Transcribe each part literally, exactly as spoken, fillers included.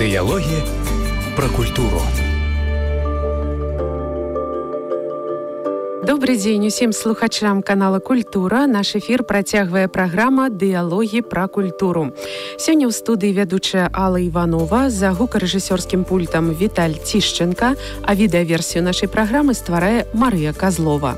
Дыялогі пра культуру. Добрый дзень усім слухачам канала «Культура». Наш эфір працягвае праграма «Дыялогі пра культуру». Сёння ў студыі вядучая Алла Іванова, за гукарэжысёрскім пультам Віталь Тішченка, а відэаверсію нашай праграмы стварае Марыя Казлова.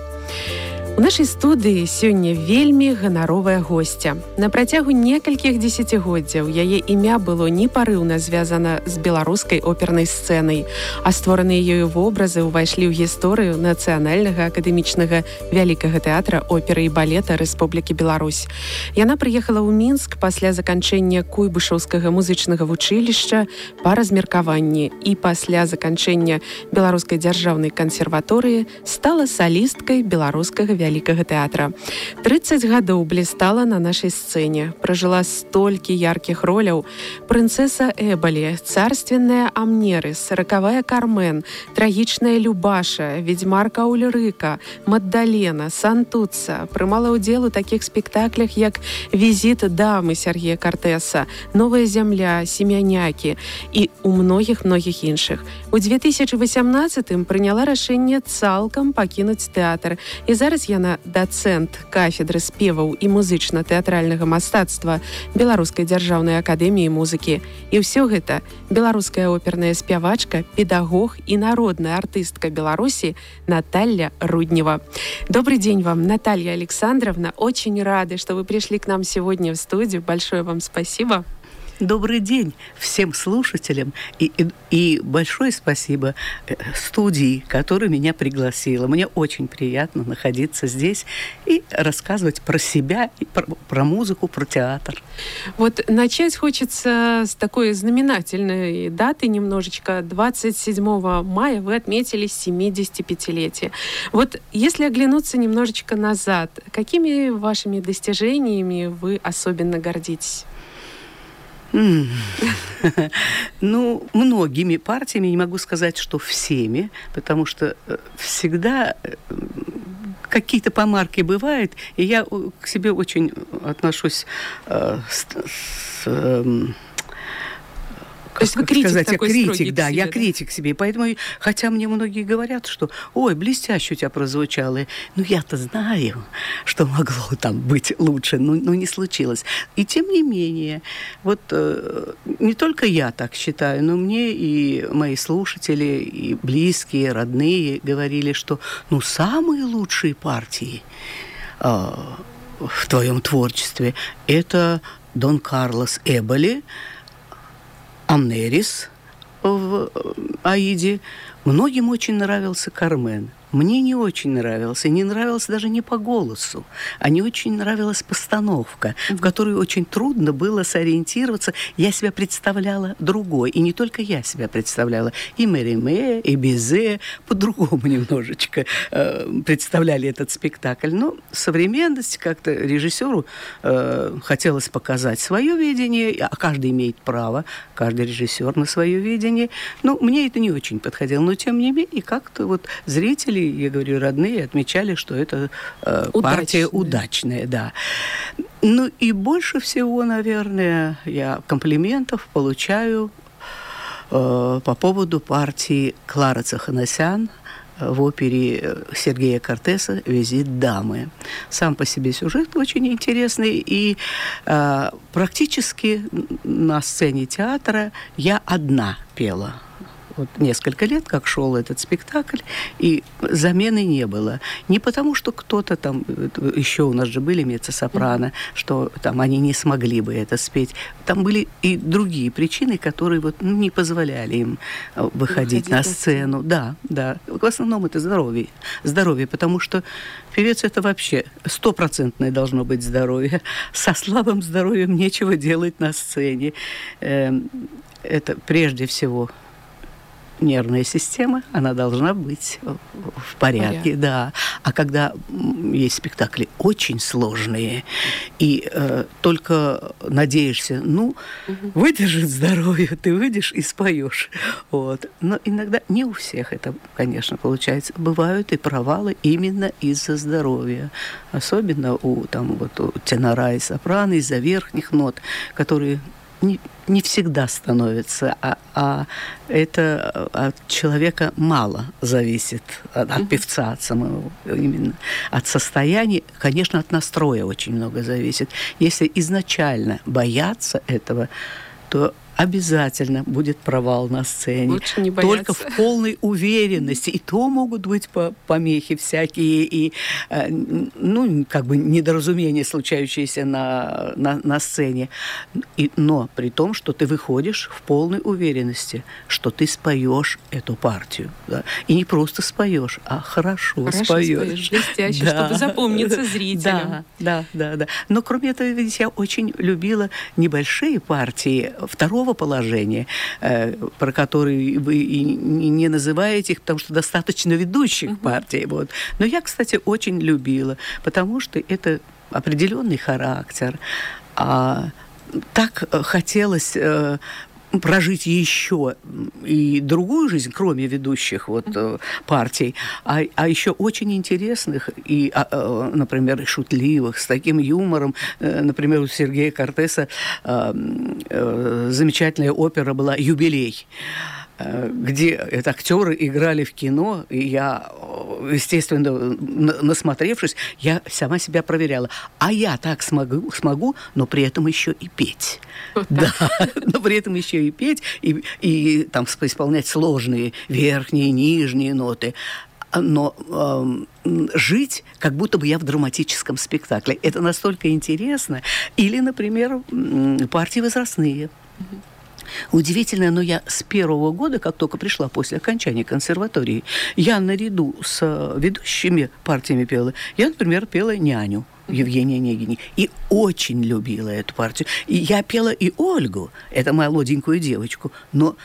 У нашай студыі сёння вельмі ганаровая госця. На працягу некалькіх дзесяцігоддзяў яе імя было непарыўна звязана з беларускай опернай сцэнай, а створаныя ёю вобразы ўвайшлі ў гісторыю нацыянальнага акадэмічнага вялікага тэатра оперы і балета Рэспублікі Беларусь. Яна прыехала ў Мінск пасля заканчэння Куйбышаўскага музычнага вучылішча па размеркаванні і пасля заканчэння Беларускай дзяржаўнай кансерваторыі стала салісткай беларускага вялікага тэатра. трыццаць гадоў блістала на нашай сцэне, пражыла столькі яркіх роляў: прынцэса Эбалі, царственная Амнерыс, ракавая Кармен, трагічная Любаша, ведзьмарка Ульрыка, Маддалена, Сантуца. Прымала ўдзел у такіх спектаклях, як «Візіт дамы» Сергея Картэса, «Новая зямля», «Семянякі» і у многіх-многіх іншых. У две тысячы васямнаццатым прыняла рашэнне цалкам пакінуць тэатр, і зараз яна дацэнт кафедры спеваў і музычна-тэатральнага мастацтва Беларускай дзяржаўнай акадэміі музыкі. І ўсё гэта беларуская оперная спявачка, педагог і народная артыстка Беларусі Наталья Руднева. Добрый день вам, Наталья Александровна. Очень рады, что вы пришли к нам сегодня в студию. Большое вам спасибо. Добрый день всем слушателям и, и, и большое спасибо студии, которая меня пригласила. Мне очень приятно находиться здесь и рассказывать про себя, и про, про музыку, про театр. Вот начать хочется с такой знаменательной даты немножечко. двадцать седьмого мая вы отметили семидесятипятилетие. Вот если оглянуться немножечко назад, какими вашими достижениями вы особенно гордитесь? Ну, многими партиями, не могу сказать, что всеми, потому что всегда какие-то помарки бывают, и я к себе очень отношусь э, с... с э, То есть вы критик сказать, такой я критик, строгий да, себе, я да? критик себе. Поэтому, хотя мне многие говорят, что ой, блестяще у тебя прозвучало. Ну, я-то знаю, что могло там быть лучше, но, но не случилось. И тем не менее, вот э, не только я так считаю, но мне и мои слушатели, и близкие, родные говорили, что ну, самые лучшие партии э, в твоем творчестве – это Дон Карлос Эболи, Амнерис в «Аиде». Многим очень нравился Кармен. Мне не очень нравился. Не нравился даже не по голосу, а не очень нравилась постановка, в которой очень трудно было сориентироваться. Я себя представляла другой. И не только я себя представляла. И Мериме, и Бизе по-другому немножечко э, представляли этот спектакль. Но современность как-то режиссеру э, хотелось показать свое видение, а каждый имеет право, каждый режиссер на свое видение. Ну, мне это не очень подходило. Но, тем не менее, как-то вот зрители, я говорю, родные отмечали, что это э, партия удачная, да. Ну и больше всего, наверное, я комплиментов получаю э, по поводу партии Клары Цаханасян в опере Сергея Картеса «Визит дамы». Сам по себе сюжет очень интересный, и э, практически на сцене театра я одна пела. Вот несколько лет, как шел этот спектакль, и замены не было. Не потому, что кто-то там, еще у нас же были меццо-сопрано, что там они не смогли бы это спеть. Там были и другие причины, которые вот, ну, не позволяли им выходить, выходить на сцену. Да, да. В основном это здоровье. Здоровье, потому что певец это вообще стопроцентное должно быть здоровье. Со слабым здоровьем нечего делать на сцене. Это прежде всего нервная система, она должна быть в порядке, Порядок. да. А когда есть спектакли очень сложные, и э, только надеешься, ну, угу. выдержит здоровье, ты выйдешь и споешь. Вот. Но иногда не у всех это, конечно, получается. Бывают и провалы именно из-за здоровья. Особенно у, там, вот, у тенора и сопрано, из-за верхних нот, которые не, не всегда становится, а, а это от человека мало зависит, от, от певца, от самого, именно от состояния, конечно, от настроя очень много зависит. Если изначально бояться этого, то обязательно будет провал на сцене. Лучше не бояться. Только в полной уверенности. И то могут быть помехи всякие, и, ну, как бы недоразумения, случающиеся на, на, на сцене. И, но при том, что ты выходишь в полной уверенности, что ты споешь эту партию. Да? И не просто споешь, а хорошо, хорошо споешь. споешь, блестяще, да. Чтобы запомниться зрителям. Да, да, да, да. Но кроме этого, видите, я очень любила небольшие партии второго положения, э, про которые вы и не называете их, потому что достаточно ведущих uh-huh. партий. Вот. Но я, кстати, очень любила, потому что это определенный характер. А так хотелось э, прожить еще и другую жизнь, кроме ведущих вот, mm-hmm. партий, а, а еще очень интересных и, а, например, и шутливых, с таким юмором. Например, у Сергея Кортеса а, а, замечательная опера была «Юбилей», где это актеры играли в кино, и я, естественно, насмотревшись, я сама себя проверяла. А я так смогу, смогу, но при этом еще и петь. Вот да, но при этом еще и петь, и, и там исполнять сложные верхние, нижние ноты. Но э, жить, как будто бы я в драматическом спектакле. Это настолько интересно. Или, например, партии возрастные. Удивительно, но я с первого года, как только пришла после окончания консерватории, я наряду с ведущими партиями пела. Я, например, пела «Няню» Евгения Онегина. И очень любила эту партию. И я пела и Ольгу, это молоденькую девочку, но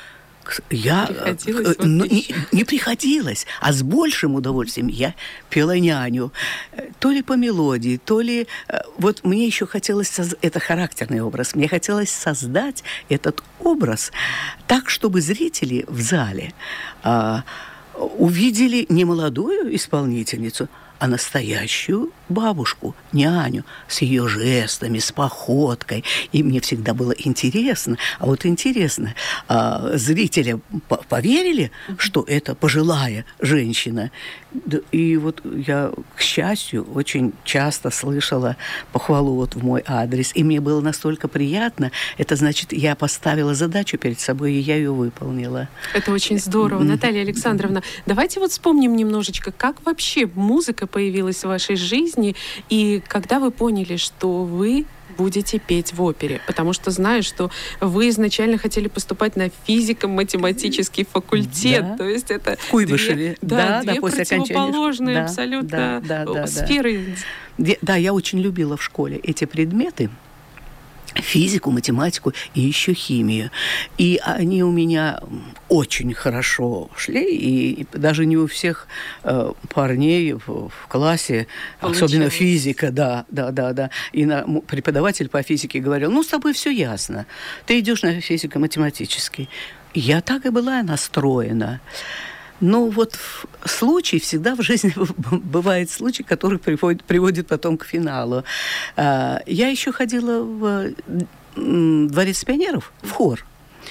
я приходилось э, ну, не, не приходилось, а с большим удовольствием я пела «Няню». То ли по мелодии, то ли... Вот мне еще хотелось... Соз... Это характерный образ. Мне хотелось создать этот образ так, чтобы зрители в зале а, увидели не молодую исполнительницу, а настоящую бабушку, няню, с ее жестами, с походкой. И мне всегда было интересно. А вот интересно, а, зрители поверили, что это пожилая женщина? И вот я, к счастью, очень часто слышала похвалу вот в мой адрес. И мне было настолько приятно. Это значит, я поставила задачу перед собой, и я ее выполнила. Это очень здорово. Наталья Александровна, давайте вот вспомним немножечко, как вообще музыка появилась в вашей жизни, и когда вы поняли, что вы будете петь в опере? Потому что знаю, что вы изначально хотели поступать на физико-математический факультет. Да. То есть это в Куйбышеве. Две, да, да, две да, противоположные да, абсолютно да, да, да, сферы. Да. да, я очень любила в школе эти предметы. Физику, математику и еще химию. И они у меня очень хорошо шли, и даже не у всех э, парней в, в классе, получалось. Особенно физика, да, да, да, да. И на, преподаватель по физике говорил: ну, с тобой все ясно, ты идешь на физико-математический. Я так и была настроена. Но вот случай, всегда в жизни бывает случай, который приводит, приводит потом к финалу. Я еще ходила в Дворец пионеров, в хор.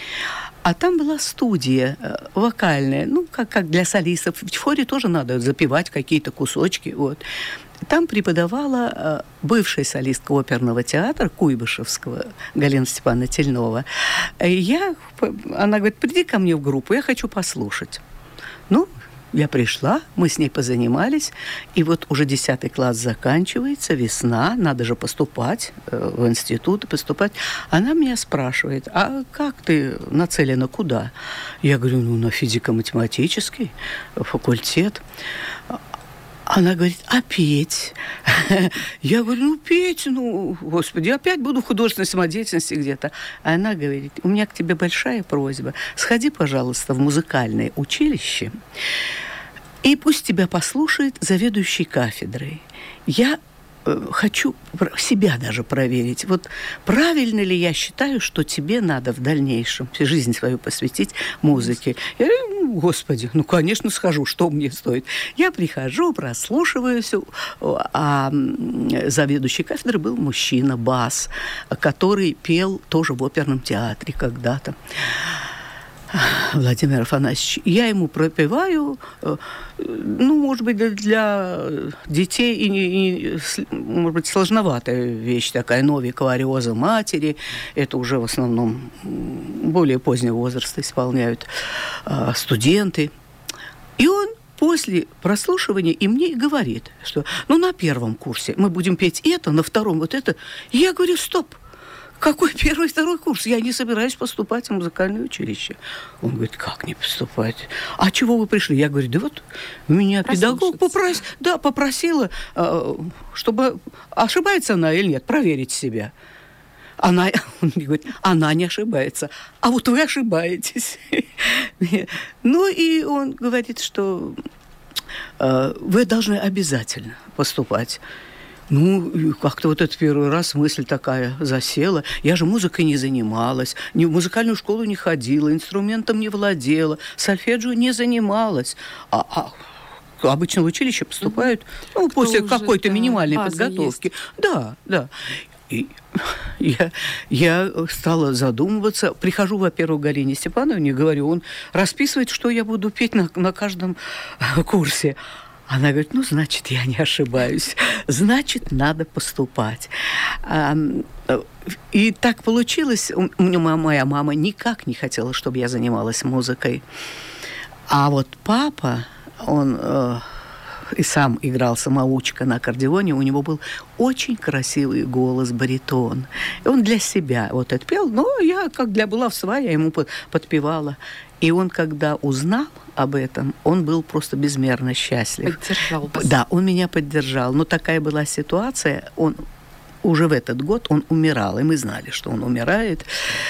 А там была студия вокальная, ну, как, как для солистов. В хоре тоже надо запевать какие-то кусочки. Вот. Там преподавала бывшая солистка оперного театра Куйбышевского Галина Степановна Тельнова. И я, она говорит: приди ко мне в группу, я хочу послушать. Ну, я пришла, мы с ней позанимались, и вот уже десятый класс заканчивается, весна, надо же поступать э, в институт, поступать. Она меня спрашивает: а как ты нацелена, куда? Я говорю: ну, на физико-математический факультет. Она говорит: а петь? Я говорю: ну, петь, ну, господи, опять буду в художественной самодеятельности где-то. А она говорит: у меня к тебе большая просьба. Сходи, пожалуйста, в музыкальное училище, и пусть тебя послушает заведующий кафедрой. Я э, хочу себя даже проверить. Вот правильно ли я считаю, что тебе надо в дальнейшем жизнь свою посвятить музыке? Я говорю: Ну, господи, ну, конечно, схожу, что мне стоит. Я прихожу, прослушиваюсь, а заведующий кафедры был мужчина, бас, который пел тоже в оперном театре когда-то. Владимир Афанасьевич. Я ему пропеваю, ну, может быть, для детей и, и может быть, сложноватая вещь такая, Новикова «Ариоза матери». Это уже в основном более позднего возраста исполняют а, студенты. И он после прослушивания и мне говорит, что ну, на первом курсе мы будем петь это, на втором вот это. И я говорю, стоп. Какой первый, второй курс? Я не собираюсь поступать в музыкальное училище. Он говорит, как не поступать? А чего вы пришли? Я говорю, да вот меня педагог попрос... да, попросила, чтобы ошибается она или нет, проверить себя. Она, он мне говорит, она не ошибается, а вот вы ошибаетесь. Ну и он говорит, что вы должны обязательно поступать. Ну, как-то вот этот первый раз мысль такая засела. Я же музыкой не занималась, ни в музыкальную школу не ходила, инструментом не владела, сольфеджио не занималась. А, а обычно в училище поступают ну, после уже, какой-то да, минимальной подготовки. Есть. Да, да. И я, я стала задумываться. Прихожу, во-первых, к Галине Степановне, говорю, он расписывает, что я буду петь на, на каждом курсе. Она говорит, ну, значит, я не ошибаюсь. Значит, надо поступать. И так получилось. У меня моя мама никак не хотела, чтобы я занималась музыкой. А вот папа, он э, и сам играл самоучка на аккордеоне. У него был очень красивый голос, баритон. И он для себя вот это пел. Но я, как для баловства, я ему подпевала. И он, когда узнал об этом, он был просто безмерно счастлив. Поддержал вас. Да, он меня поддержал. Но такая была ситуация, он уже в этот год он умирал, и мы знали, что он умирает.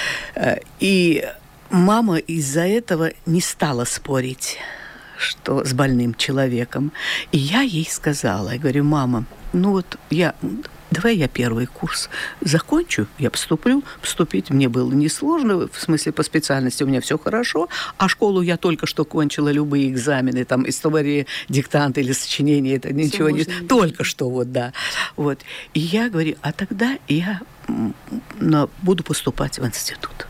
И мама из-за этого не стала спорить, что с больным человеком. И я ей сказала, я говорю, мама, ну вот я... Давай я первый курс закончу, я поступлю. Поступить мне было несложно, в смысле по специальности у меня все хорошо, а школу я только что кончила, любые экзамены, там, история, диктант или сочинение, это ничего не... Только что, вот, да. Вот. И я говорю, а тогда я буду поступать в институт.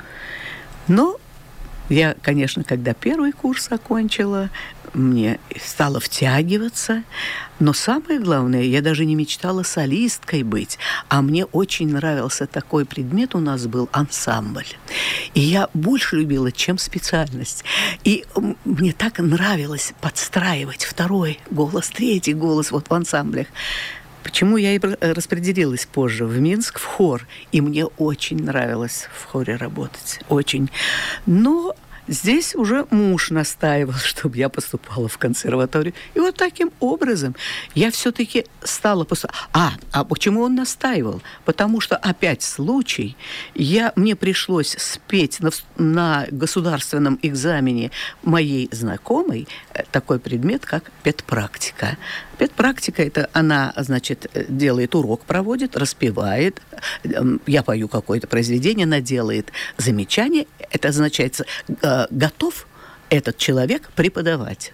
Но я, конечно, когда первый курс окончила, мне стало втягиваться, но самое главное, я даже не мечтала солисткой быть, а мне очень нравился такой предмет, у нас был ансамбль. И я больше любила, чем специальность. И мне так нравилось подстраивать второй голос, третий голос вот в ансамблях. Почему я и распределилась позже в Минск, в хор, и мне очень нравилось в хоре работать, очень. Но здесь уже муж настаивал, чтобы я поступала в консерваторию. И вот таким образом я все-таки стала поступать. А, а почему он настаивал? Потому что опять случай. Я, мне пришлось спеть на, на государственном экзамене моей знакомой такой предмет, как педпрактика. Педпрактика – это она, значит, делает урок, проводит, распевает. Я пою какое-то произведение, она делает замечание. Это означает, готов этот человек преподавать.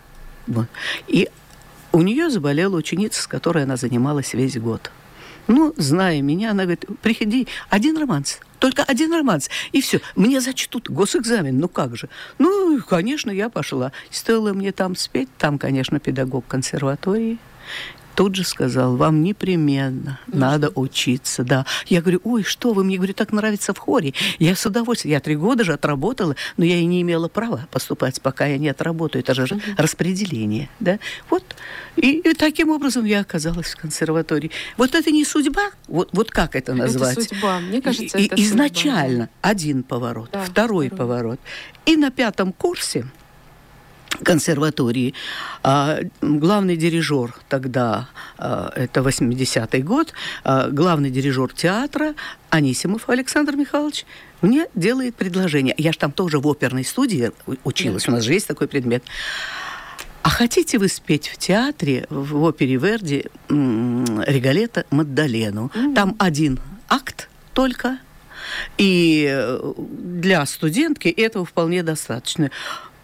И у нее заболела ученица, с которой она занималась весь год. Ну, зная меня, она говорит, приходи, один романс, только один романс, и все. Мне зачтут госэкзамен, ну как же. Ну, конечно, я пошла. Стоило мне там спеть, там, конечно, педагог консерватории. Тут же сказал, вам непременно Нужно. надо учиться, да. Я говорю, ой, что вы, мне, говорю, так нравится в хоре. Я с удовольствием, я три года же отработала, но я и не имела права поступать, пока я не отработаю. Это же uh-huh. распределение, да. Вот. И, и таким образом я оказалась в консерватории. Вот это не судьба, вот, вот как это назвать? Это судьба, мне кажется, и, это и, судьба. Изначально один поворот, да, второй, второй поворот. И на пятом курсе консерватории. А, главный дирижер тогда, а, это восьмидесятый год, а, главный дирижер театра Анисимов Александр Михайлович мне делает предложение. Я же там тоже в оперной студии училась, у нас же есть такой предмет. А хотите вы спеть в театре, в опере Верди Риголетто Маддалену? Mm-hmm. Там один акт только, и для студентки этого вполне достаточно.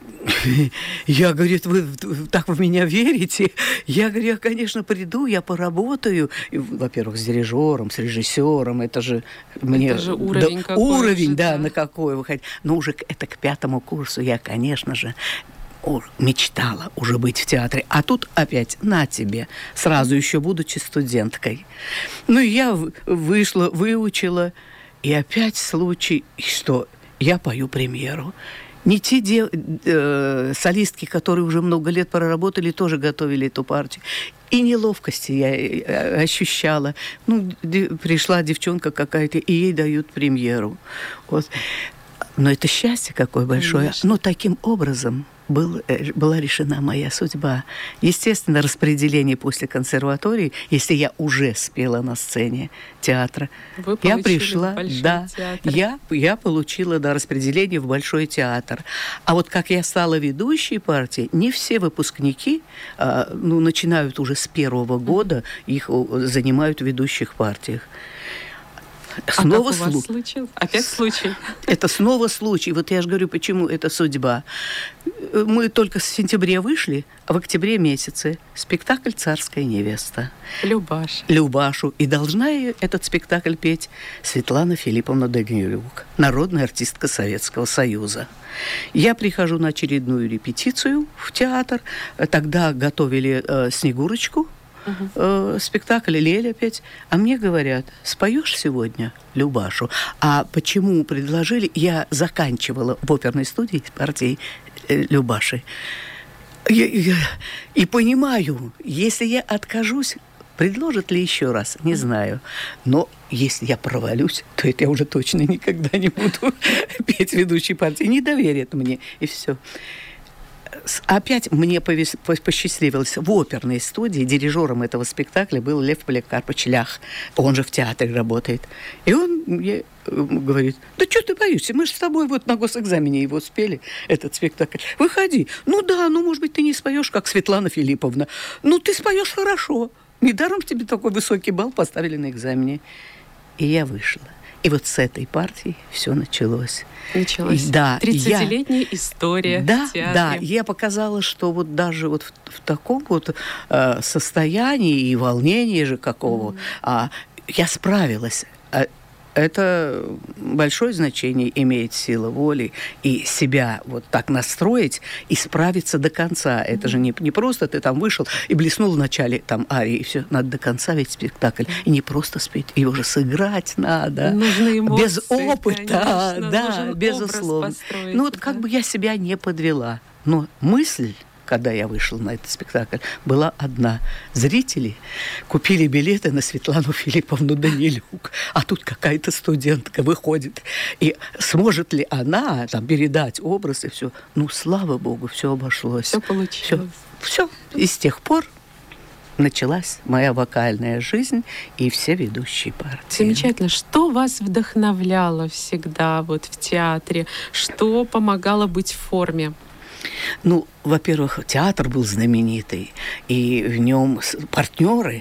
Я, говорит, вы так в меня верите? Я говорю, я, конечно, приду, я поработаю. И, во-первых, с дирижером, с режиссером. Это же мне... Это же уровень да, какой. Уровень, же, да, да, на какой выходить. Но уже это к пятому курсу я, конечно же, мечтала уже быть в театре. А тут опять на тебе, сразу еще будучи студенткой. Ну, я вышла, выучила, и опять случай, что я пою премьеру. Не те де, э, солистки, которые уже много лет проработали, тоже готовили эту партию. И неловкости я ощущала. Ну, де, пришла девчонка какая-то, и ей дают премьеру. Вот. Но это счастье какое большое. Конечно. Но таким образом был, была решена моя судьба. Естественно, распределение после консерватории, если я уже спела на сцене театра, Вы я пришла, да, театр. я, я получила да, распределение в Большой театр. А вот как я стала ведущей партии, не все выпускники а, ну, начинают уже с первого года, их занимают в ведущих партиях. Снова а как у вас случилось? Опять случай? Это снова случай. Вот я же говорю, почему это судьба. Мы только с сентября вышли, а в октябре месяце спектакль «Царская невеста». Любаша. Любашу. И должна этот спектакль петь Светлана Филипповна Данилюк, народная артистка Советского Союза. Я прихожу на очередную репетицию в театр. Тогда готовили э, «Снегурочку». Uh-huh. Э, спектакль «Леля» петь. А мне говорят, споешь сегодня Любашу? А почему предложили? Я заканчивала в оперной студии партии э, Любаши. Я, я, и понимаю, если я откажусь, предложат ли еще раз, не знаю. Но если я провалюсь, то это я уже точно никогда не буду петь ведущей партии. Не доверят мне, и все. Опять мне повес... посчастливилось. В оперной студии дирижером этого спектакля был Лев Поликарпович Лях. Он же в театре работает. И он мне говорит, да что ты боишься? Мы же с тобой вот на госэкзамене его спели, этот спектакль. Выходи. Ну да, ну, может быть, ты не споешь, как Светлана Филипповна. Ну, ты споешь хорошо. Недаром тебе такой высокий балл поставили на экзамене. И я вышла. И вот с этой партии все началось. Началась да, тридцатилетняя я, история да, в театре. Да, я показала, что вот даже вот в, в таком вот э, состоянии и волнении же какого, mm. а, я справилась. Это большое значение имеет сила воли и себя вот так настроить и справиться до конца. Это mm-hmm. же не, не просто ты там вышел и блеснул в начале там арии, и все. Надо до конца ведь спектакль. Mm-hmm. И не просто спеть, его же сыграть надо. Нужны эмоции, без опыта, конечно, да, безусловно. Ну вот да? Как бы я себя не подвела. Но мысль, когда я вышла на этот спектакль, была одна. Зрители купили билеты на Светлану Филипповну Данилюк, а тут какая-то студентка выходит. И сможет ли она там передать образ и все? Ну, слава богу, все обошлось. Все получилось. Все. И с тех пор началась моя вокальная жизнь и все ведущие партии. Замечательно. Что вас вдохновляло всегда вот в театре? Что помогало быть в форме? Ну, во-первых, театр был знаменитый, и в нем партнеры,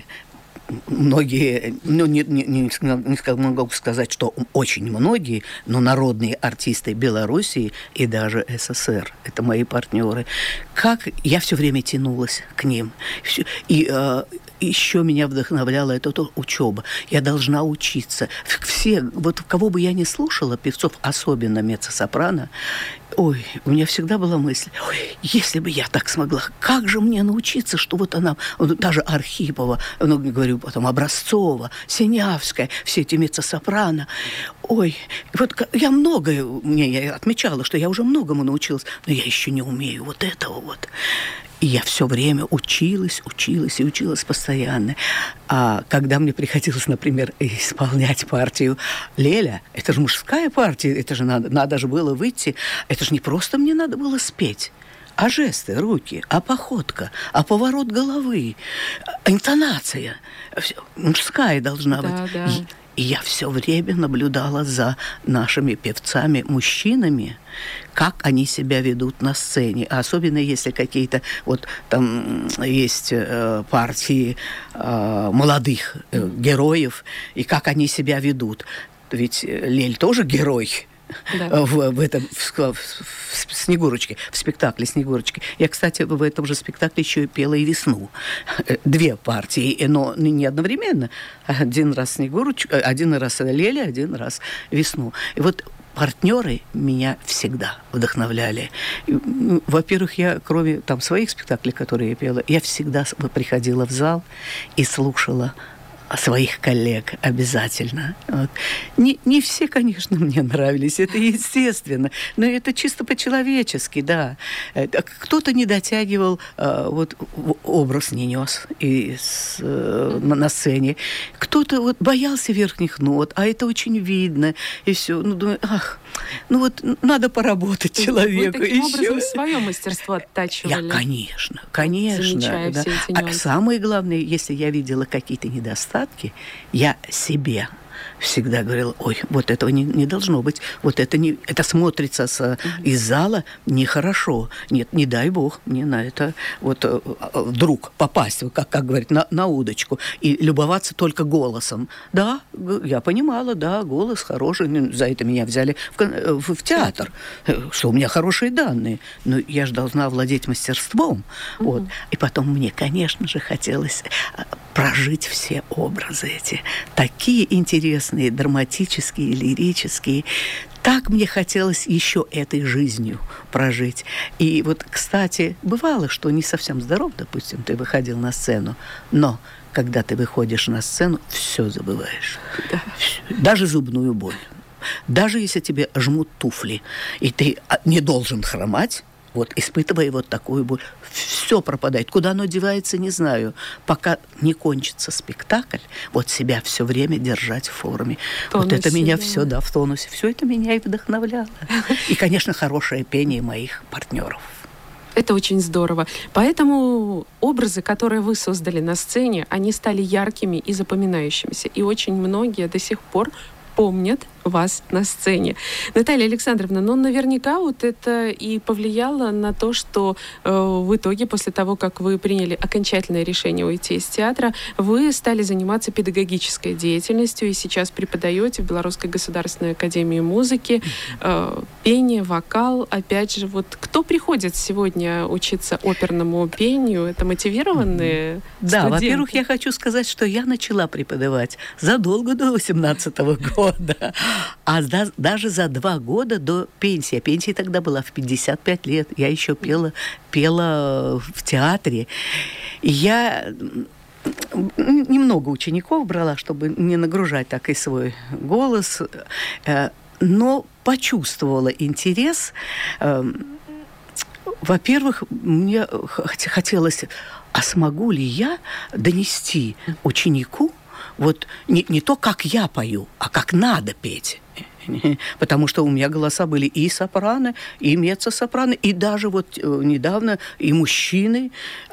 многие, ну, не, не, не, не могу сказать, что очень многие, но народные артисты Белоруссии и даже СССР, это мои партнеры. Как я все время тянулась к ним. И э, еще меня вдохновляла эта учеба. Я должна учиться. Все, вот кого бы я ни слушала, певцов, особенно меццо-сопрано, ой, у меня всегда была мысль, ой, если бы я так смогла, как же мне научиться, что вот она, вот, та же Архипова, ну, говорю потом, Образцова, Синявская, все эти меццо-сопрано. Ой, вот я многое, мне я отмечала, что я уже многому научилась, но я еще не умею вот этого вот. И я все время училась, училась и училась постоянно. А когда мне приходилось, например, исполнять партию «Леля», это же мужская партия, это же надо, надо же было выйти, это же не просто мне надо было спеть, а жесты, руки, а походка, а поворот головы, интонация. Мужская должна да, быть. Да. И, и я все время наблюдала за нашими певцами-мужчинами, как они себя ведут на сцене. Особенно если какие-то вот там есть э, партии э, молодых э, героев, и как они себя ведут. Ведь Лель тоже герой. да. в, в этом в, в, в Снегурочке, в спектакле Снегурочки. Я, кстати, в этом же спектакле еще и пела и «Весну». Две партии, но не одновременно. Один раз Снегурочку, один раз Леля, один раз «Весну». И вот партнеры меня всегда вдохновляли. Во-первых, я, кроме там своих спектаклей, которые я пела, я всегда приходила в зал и слушала своих коллег обязательно. Вот. Не, не все, конечно, мне нравились, это естественно, но это чисто по-человечески, да. Кто-то не дотягивал, вот образ не нес и с, на сцене, кто-то вот боялся верхних нот, а это очень видно, и все. Ну, думаю, ах, ну вот надо поработать человеку. Вы таким еще. образом свое мастерство оттачивали? Я, конечно, конечно. Замечая Да. все эти А нюансы. самое главное, если я видела какие-то недостатки, я себе всегда говорила, ой, вот этого не, не должно быть, вот это, не, это смотрится с, mm-hmm. из зала нехорошо. Нет, не дай бог мне на это вот вдруг попасть, как, как говорят, на, на удочку и любоваться только голосом. Да, я понимала, да, голос хороший, за это меня взяли в, в, в театр, что у меня хорошие данные, но я же должна владеть мастерством. Mm-hmm. Вот. И потом мне, конечно же, хотелось прожить все образы эти, такие интересные, драматические, лирические. Так мне хотелось еще этой жизнью прожить. И вот, кстати, бывало, что не совсем здоров, допустим, ты выходил на сцену, но когда ты выходишь на сцену, все забываешь. Да. Даже зубную боль. Даже если тебе жмут туфли, и ты не должен хромать, вот, испытывая вот такую боль, все пропадает. Куда оно девается, не знаю. Пока не кончится спектакль, вот себя все время держать в форме. Вот это меня все, да, в тонусе. Все это меня и вдохновляло. И, конечно, хорошее пение моих партнеров. Это очень здорово. Поэтому образы, которые вы создали на сцене, они стали яркими и запоминающимися. И очень многие до сих пор помнят вас на сцене. Наталья Александровна, ну, наверняка вот это и повлияло на то, что э, в итоге, после того, как вы приняли окончательное решение уйти из театра, вы стали заниматься педагогической деятельностью и сейчас преподаете в Белорусской государственной академии музыки э, пение, вокал. Опять же, вот кто приходит сегодня учиться оперному пению? Это мотивированные Да, студенты? во-первых, я хочу сказать, что я начала преподавать задолго до восемнадцатого года. А да, даже за два года до пенсии. Пенсия тогда была в пятьдесят пять лет. Я еще пела, пела в театре. И я немного учеников брала, чтобы не нагружать так и свой голос. Но почувствовала интерес. Во-первых, мне хотелось, а смогу ли я донести ученику вот не, не то, как я пою, а как надо петь. Потому что у меня голоса были и сопрано, и меццо-сопрано, и даже вот недавно и мужчины.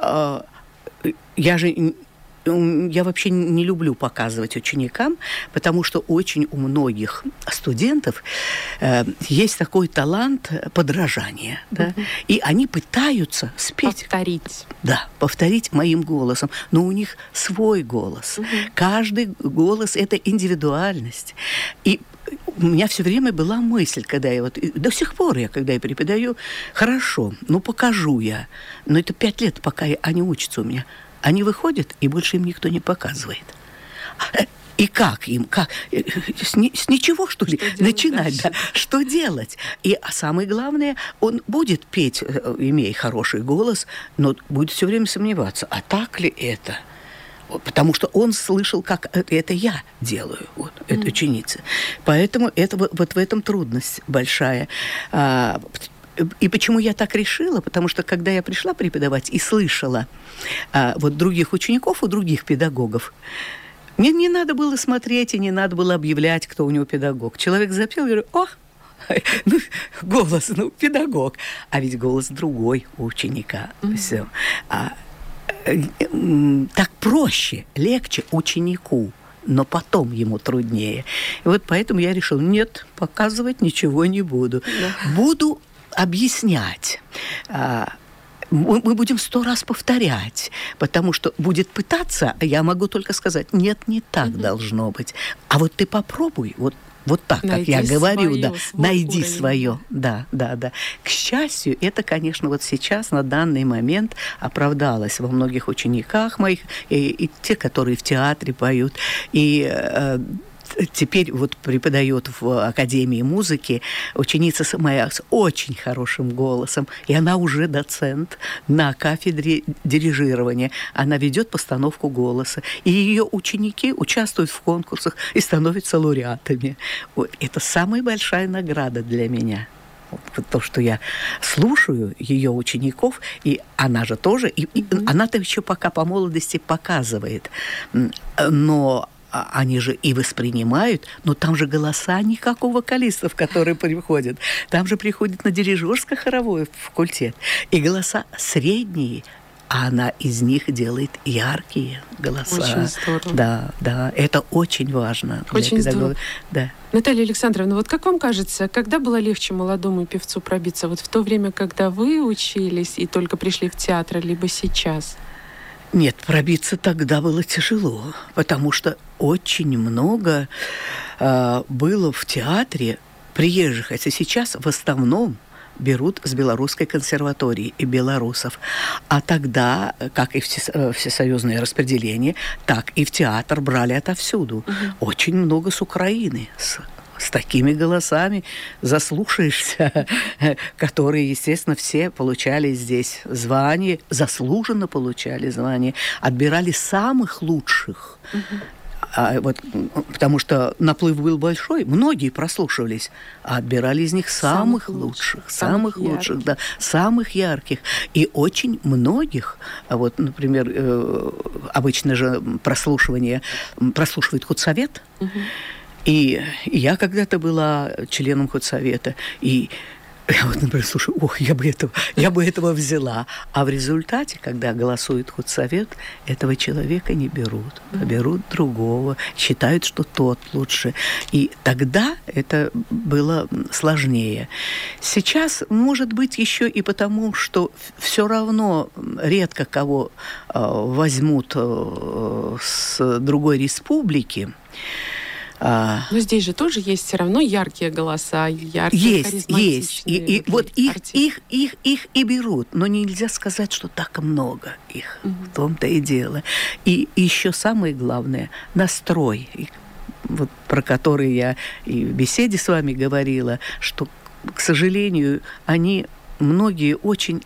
Я же... Я вообще не люблю показывать ученикам, потому что очень у многих студентов э, есть такой талант подражания. Да? Mm-hmm. И они пытаются спеть. Повторить. Да, повторить моим голосом. Но у них свой голос. Mm-hmm. Каждый голос – это индивидуальность. И у меня все время была мысль, когда я вот... До сих пор я, когда я преподаю, хорошо, ну покажу я. Но это пять лет, пока они учатся у меня. Они выходят, и больше им никто не показывает. И как им? Как? С, ни, с ничего, что ли, что начинать? Да? Что делать? И а самое главное, он будет петь, имея хороший голос, но будет все время сомневаться, а так ли это? Потому что он слышал, как это я делаю, вот, mm. эта ученица. Поэтому это, вот в этом трудность большая. И почему я так решила? Потому что, когда я пришла преподавать и слышала а, вот других учеников у других педагогов, мне не надо было смотреть и не надо было объявлять, кто у него педагог. Человек запел, я говорю, ох, ну, голос, ну, педагог. А ведь голос другой у ученика. Mm-hmm. Все. А, так проще, легче ученику. Но потом ему труднее. И вот поэтому я решила, нет, показывать ничего не буду. Yeah. Буду объяснять. Мы будем сто раз повторять, потому что будет пытаться, а я могу только сказать, нет, не так mm-hmm. должно быть. А вот ты попробуй, вот Вот так, найди как я говорю, свое, да, найди уровень. свое, да, да, да. К счастью, это, конечно, вот сейчас, на данный момент оправдалось во многих учениках моих, и, и те, которые в театре поют, и э, теперь вот преподает в Академии музыки ученица моя с очень хорошим голосом, и она уже доцент на кафедре дирижирования. Она ведет постановку голоса, и ее ученики участвуют в конкурсах и становятся лауреатами. Вот. Это самая большая награда для меня. Вот то, что я слушаю ее учеников, и она же тоже, и, и mm-hmm. она-то еще пока по молодости показывает, но они же и воспринимают, но там же голоса не как у вокалистов, которые приходят. Там же приходят на дирижерско-хоровой факультет. И голоса средние, а она из них делает яркие голоса. Очень здорово. Да, да, это очень важно. Очень здорово. Да. Наталья Александровна, вот как вам кажется, когда было легче молодому певцу пробиться? Вот в то время, когда вы учились и только пришли в театр, либо сейчас? Нет, пробиться тогда было тяжело, потому что очень много э, было в театре приезжих, хотя сейчас в основном берут с Белорусской консерватории и белорусов. А тогда, как и все, всесоюзное распределение, так и в театр брали отовсюду. Угу. Очень много с Украины, с с такими голосами заслушаешься, которые, естественно, все получали здесь звания, заслуженно получали звания, отбирали самых лучших. Uh-huh. А вот, потому что наплыв был большой, многие прослушивались, а отбирали из них самых, самых лучших, лучших, самых, самых лучших, да, самых ярких. И очень многих, вот, например, э, обычно же прослушивание, прослушивает худсовет, uh-huh. И я когда-то была членом худсовета, и я вот, например, слушаю, ох, я бы этого, я бы этого взяла. А в результате, когда голосует худсовет, этого человека не берут, а берут другого, считают, что тот лучше. И тогда это было сложнее. Сейчас, может быть, еще и потому, что все равно редко кого э, возьмут э, с другой республики. Но здесь же тоже есть все равно яркие голоса, яркие, есть, есть. И, и вот их, их, их, их и берут, но нельзя сказать, что так много их. Mm-hmm. В том-то и дело. И еще самое главное – настрой, вот, про который я и в беседе с вами говорила, что, к сожалению, они, многие очень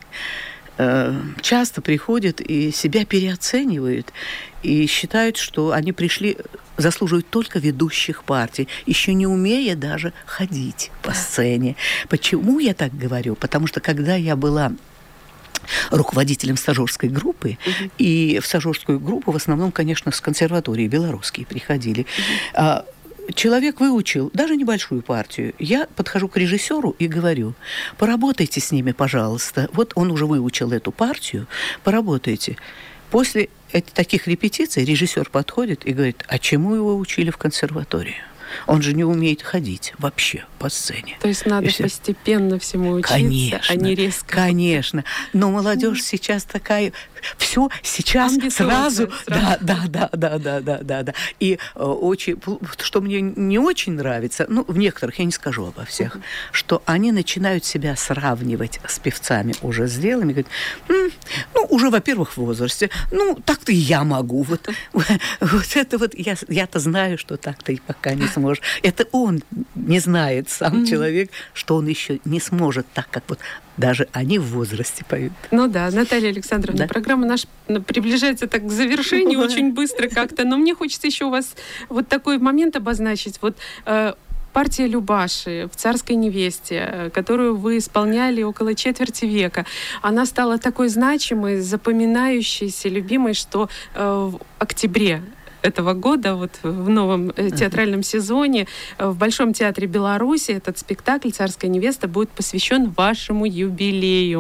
часто приходят и себя переоценивают и считают, что они пришли, заслуживают только ведущих партий, еще не умея даже ходить по сцене. Почему я так говорю? Потому что когда я была руководителем стажерской группы, uh-huh. и в стажерскую группу в основном, конечно, с консерватории белорусские приходили, uh-huh. человек выучил даже небольшую партию. Я подхожу к режиссеру и говорю: поработайте с ними, пожалуйста. Вот он уже выучил эту партию, поработайте. После этих, таких репетиций режиссер подходит и говорит: а чему его учили в консерватории? Он же не умеет ходить вообще по сцене. То есть надо постепенно всему учиться, конечно, а не резко. Конечно. Но молодежь сейчас такая... Все сейчас сразу... сразу. Да, да, да, да, да, да, да, да. И э, очень... Что мне не очень нравится, ну, в некоторых, я не скажу обо всех, uh-huh. что они начинают себя сравнивать с певцами уже зрелыми. Говорят: М, ну, уже, во-первых, в возрасте. Ну, так-то и я могу. Вот, вот это вот... Я, я-то знаю, что так-то и пока не сможешь. Это он не знает, сам mm-hmm. человек, что он еще не сможет так, как вот даже они в возрасте поют. Ну да, Наталья Александровна, да? Программа наша приближается так к завершению очень быстро как-то, но мне хочется еще у вас вот такой момент обозначить. Вот э, партия Любаши в «Царской невесте», которую вы исполняли около четверти века, она стала такой значимой, запоминающейся, любимой, что э, в октябре этого года, вот в новом театральном сезоне в Большом театре Беларуси этот спектакль «Царская невеста» будет посвящен вашему юбилею.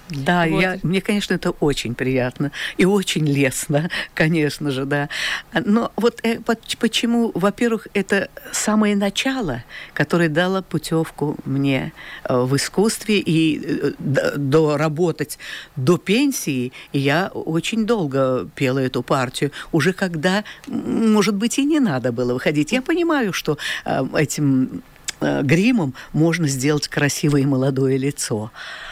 Да, вот. я, мне, конечно, это очень приятно и очень лестно, конечно же, да. Но вот э, почему, во-первых, это самое начало, которое дало путевку мне э, в искусстве и э, до, работать до пенсии. И я очень долго пела эту партию, уже когда, может быть, и не надо было выходить. Я понимаю, что э, этим э, гримом можно сделать красивое и молодое лицо.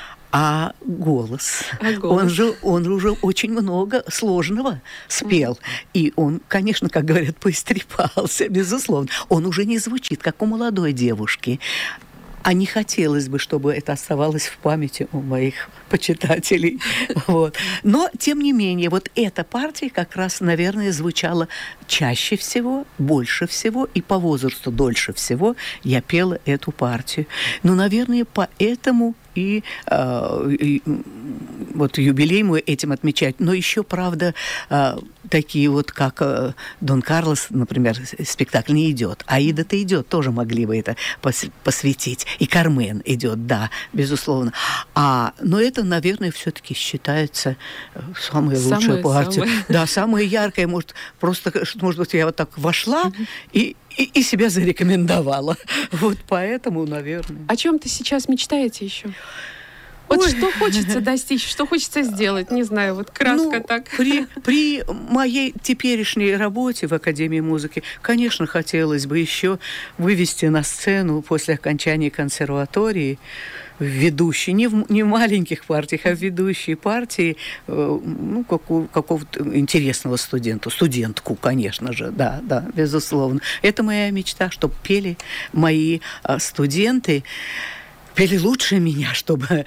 А голос, а голос. Он же, он уже очень много сложного спел. И он, конечно, как говорят, поистрепался, безусловно. Он уже не звучит, как у молодой девушки. А не хотелось бы, чтобы это оставалось в памяти у моих почитателей. Вот. Но, тем не менее, вот эта партия как раз, наверное, звучала чаще всего, больше всего и по возрасту дольше всего я пела эту партию. Ну, наверное, поэтому и, э, и вот юбилей мой этим отмечать. Но еще, правда, э, такие вот, как э, Дон Карлос, например, спектакль не идет. Аида-то идет, тоже могли бы это пос- посвятить. И Кармен идет, да, безусловно. А, но это, наверное, все-таки считается самая лучшая партия. Самая. Да, самая яркая. Может, просто, может быть, я вот так вошла mm-hmm. и И, и себя зарекомендовала. Вот поэтому, наверное. О чем ты сейчас мечтаете еще? Вот Ой. Что хочется достичь, что хочется сделать, не знаю, вот краска ну, так. При, при моей теперешней работе в Академии музыки, конечно, хотелось бы еще вывести на сцену после окончания консерватории ведущие, не в, не в маленьких партиях, а в ведущие партии, ну, какого, какого-то интересного студента, студентку, конечно же, да, да, безусловно. Это моя мечта, чтобы пели мои а, студенты, пели лучше меня, чтобы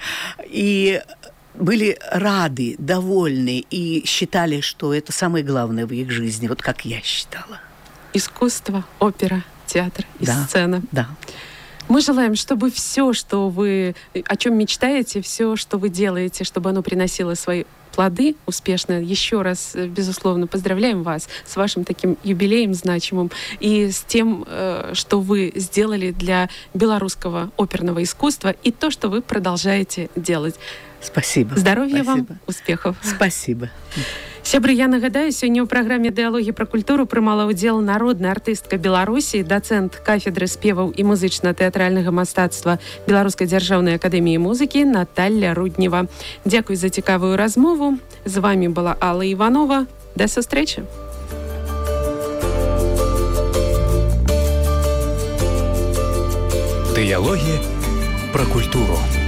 и были рады, довольны и считали, что это самое главное в их жизни, вот как я считала. Искусство, опера, театр и да, сцена. Да. Мы желаем, чтобы все, что вы, о чем мечтаете, все, что вы делаете, чтобы оно приносило свои плоды успешно. Еще раз, безусловно, поздравляем вас с вашим таким юбилеем значимым и с тем, что вы сделали для белорусского оперного искусства и то, что вы продолжаете делать. Спасибо. Здоровья Спасибо. вам, успехов. Спасибо. Сябры, я нагадаю, сёння ў праграме «Дыялогі пра культуру» прымала ўдзел народная артыстка Беларусі, дацэнт кафедры спеваў і музычна-тэатральнага мастацтва Беларускай дзяржаўнай акадэміі музыкі Наталья Руднева. Дзякуй за цікавую размову. З вами была Алла Иванова. До сустрэчы. «Дыялогі пра культуру».